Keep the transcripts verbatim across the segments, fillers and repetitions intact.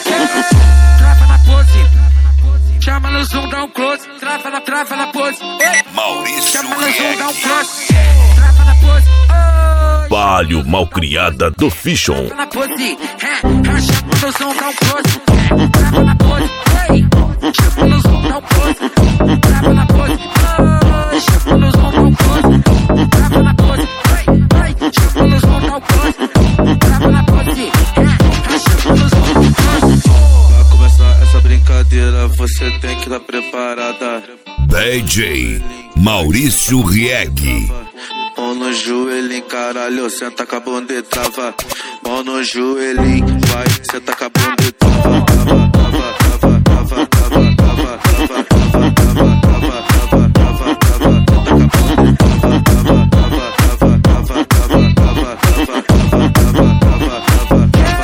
Trava na pose, chama no zoom, dá um close. Trava na, trava na pose. Maurício chama no zoom, dá um Reck. close. Trava na pose. Palio Malcriada do Fichon. Trava na pose, chama no zoom, dá um close. Trava na pose, chama no zoom, dá um close. Trava na pose, chama no zoom, dá um close. Trava na pose, chama no zoom, dá um close. Trava na pose, chama no zoom, dá um close. Pra começar essa brincadeira, você tem que estar preparada. D J Maurício Reck. Mão no joelhinho, caralho, senta com a bunda e trava. Mão no joelhinho, vai, senta com a bunda e trava. Trava, trava, trava, trava, trava, trava, trava, trava, trava, trava, trava, trava, trava, senta com a bunda e trava. Trava, trava, trava, trava, trava, trava, trava, trava, trava, trava,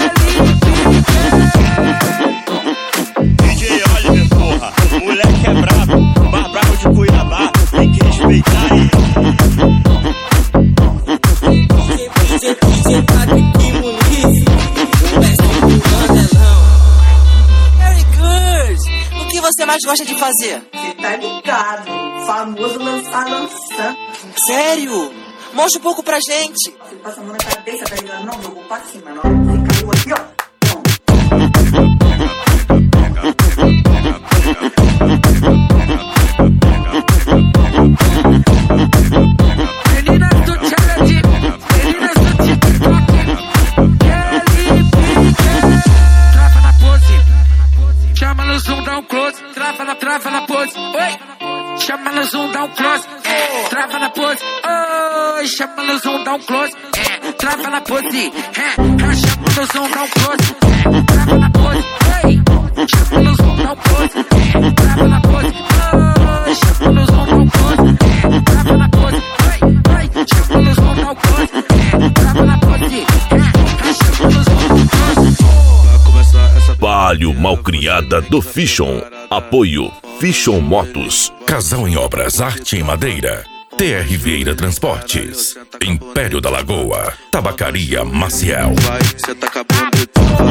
trava. D J Oliver, porra, moleque é brabo, mais brabo de Cuiabá, tem que respeitar ele. Very good! O que você mais gosta de fazer? Você tá ligado, famoso lançar lançando. Sério? Mostra um pouco pra gente. Você passa a mão na cabeça, tá ligado? Não, jogou pra cima. Na hora que você caiu aqui, ó. Meninas do challenge, meninas do TikTok, Kelly Pique. Trava na pose, chama no zoom, dá um close. Trava na, trava na pose, oi. Chama no zoom, dá um close. Trava na pose, oi. Chama no zoom, dá um close. Trava na pose, chama no zoom, dá um close. Trava na pose, oi. Chama no zoom, dá um close. Trava na pose, oi. Chama no zoom, dá um close. Trava na pose, oi. Chama no zoom, dá um close. Trava na pose, chama no zoom, dá um close. Pra começar essa Palio Malcriada do Fichon. Apoio Fichon Motos. Casal em Obras, Arte em Madeira. T R Vieira Transportes. Império da Lagoa. Tabacaria Maciel. vai, senta com a bunda e trava.